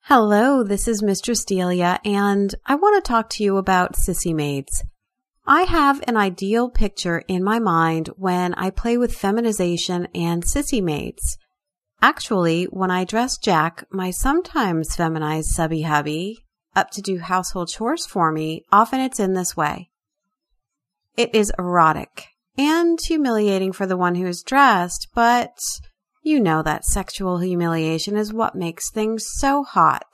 Hello, this is Mistress Delia, and I want to talk to you about sissy maids. I have an ideal picture in my mind when I play with feminization and sissy maids. Actually, when I dress Jack, my sometimes feminized subby hubby, up to do household chores for me, often it's in this way. It is erotic and humiliating for the one who is dressed, but you know that sexual humiliation is what makes things so hot.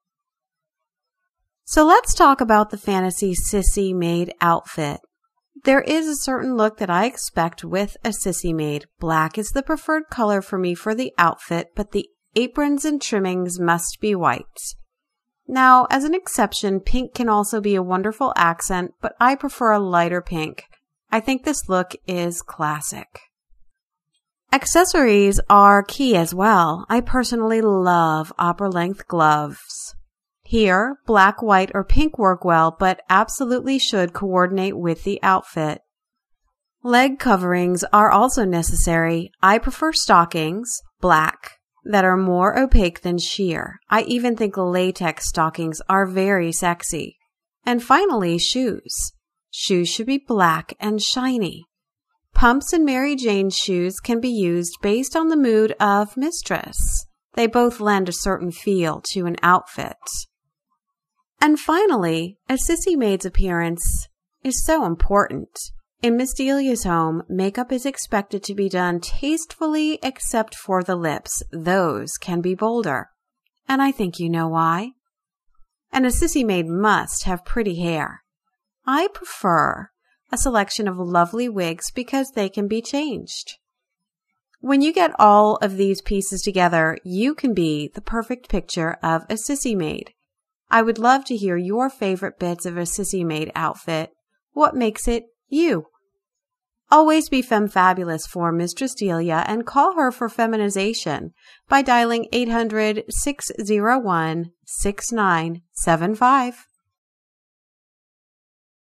So let's talk about the fantasy sissy maid outfit. There is a certain look that I expect with a sissy maid. Black is the preferred color for me for the outfit, but the aprons and trimmings must be white. Now, as an exception, pink can also be a wonderful accent, but I prefer a lighter pink. I think this look is classic. Accessories are key as well. I personally love opera-length gloves. Here, black, white, or pink work well, but absolutely should coordinate with the outfit. Leg coverings are also necessary. I prefer stockings, black, that are more opaque than sheer. I even think latex stockings are very sexy. And finally, shoes. Shoes should be black and shiny. Pumps and Mary Jane shoes can be used based on the mood of mistress. They both lend a certain feel to an outfit. And finally, a sissy maid's appearance is so important. In Miss Delia's home, makeup is expected to be done tastefully except for the lips. Those can be bolder. And I think you know why. And a sissy maid must have pretty hair. I prefer a selection of lovely wigs because they can be changed. When you get all of these pieces together, you can be the perfect picture of a sissy maid. I would love to hear your favorite bits of a sissy maid outfit. What makes it you? Always be femme-fabulous for Mistress Delia and call her for feminization by dialing 800-601-6975.